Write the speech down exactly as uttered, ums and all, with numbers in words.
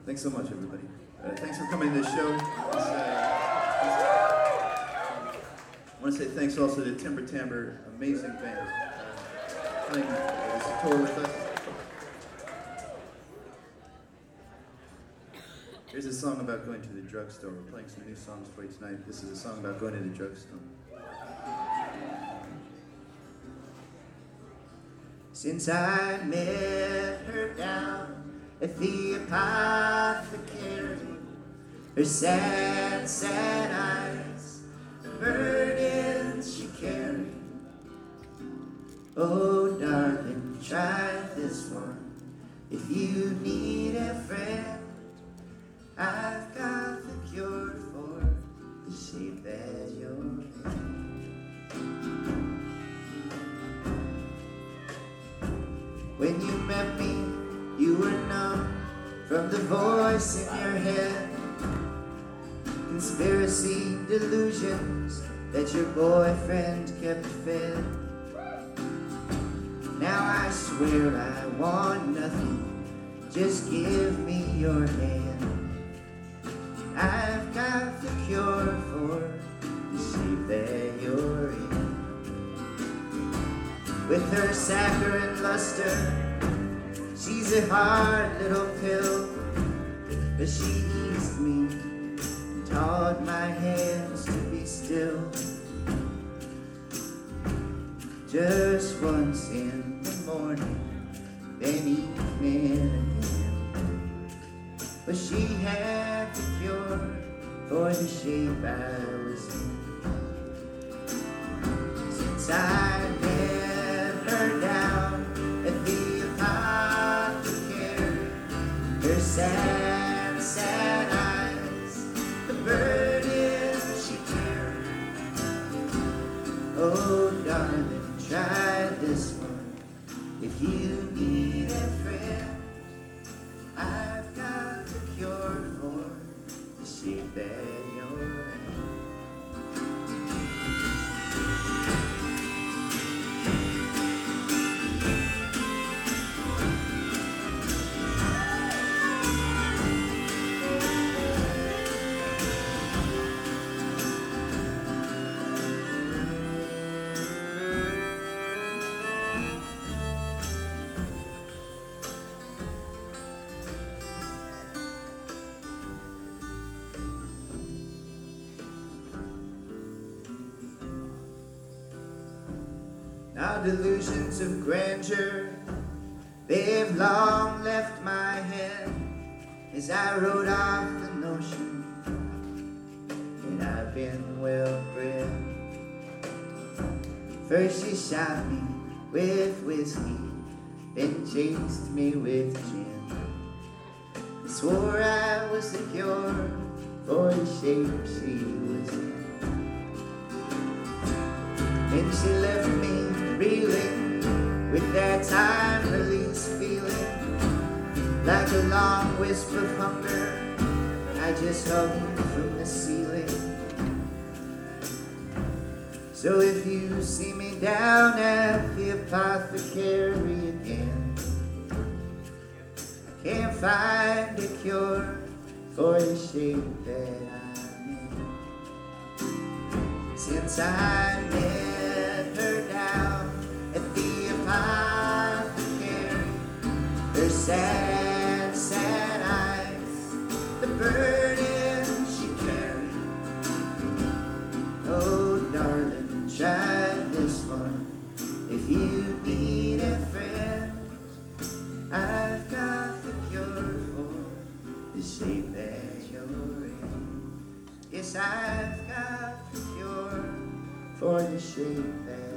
Thanks so much, everybody. Uh, thanks for coming to the show. Uh, I want to say thanks also to Timber Timbre, amazing band, uh, playing this tour with us. Here's a song about going to the drugstore. We're playing some new songs for you tonight. This is a song about going to the drugstore. Since I met her down at the apothecary, her sad, sad eyes, the burdens she carried. Oh, darling, try this one. If you need a friend, I've got the cure for the shape that you're in. When you met me, you were numb from the voice in your head. Conspiracy delusions that your boyfriend kept fed. Now I swear I want nothing, just give me your hand. I've got the cure for the shape that you're in. With her saccharine luster, she's a hard little pill, but she eased me and taught my hands to be still. Just once in the morning, then evening again. But she had the cure for the shape I was in. Since I met her down at the apothecary, her sad, sad eyes, the burden she carried. Oh, darling, try this one. If you need a friend, I've got the cure for the shape that you're in. Now delusions of grandeur, they've long left my head as I wrote off the notion that I've been well bred. First she shot me with whiskey, then chased me with gin. I swore I was the cure for the shape she was in. Then she left me reeling with that time release feeling, like a long wisp of hunger I just hung from the ceiling. So if you see me down at the apothecary again, I can't find a cure for the shape that I'm in. Since I met her down at the apothecary, her sad, sad eyes, the burden she carried. Oh, darling, try this one. If you need a friend, I've got the cure for the shape that you're in. Yes, I've got the cure for the shape that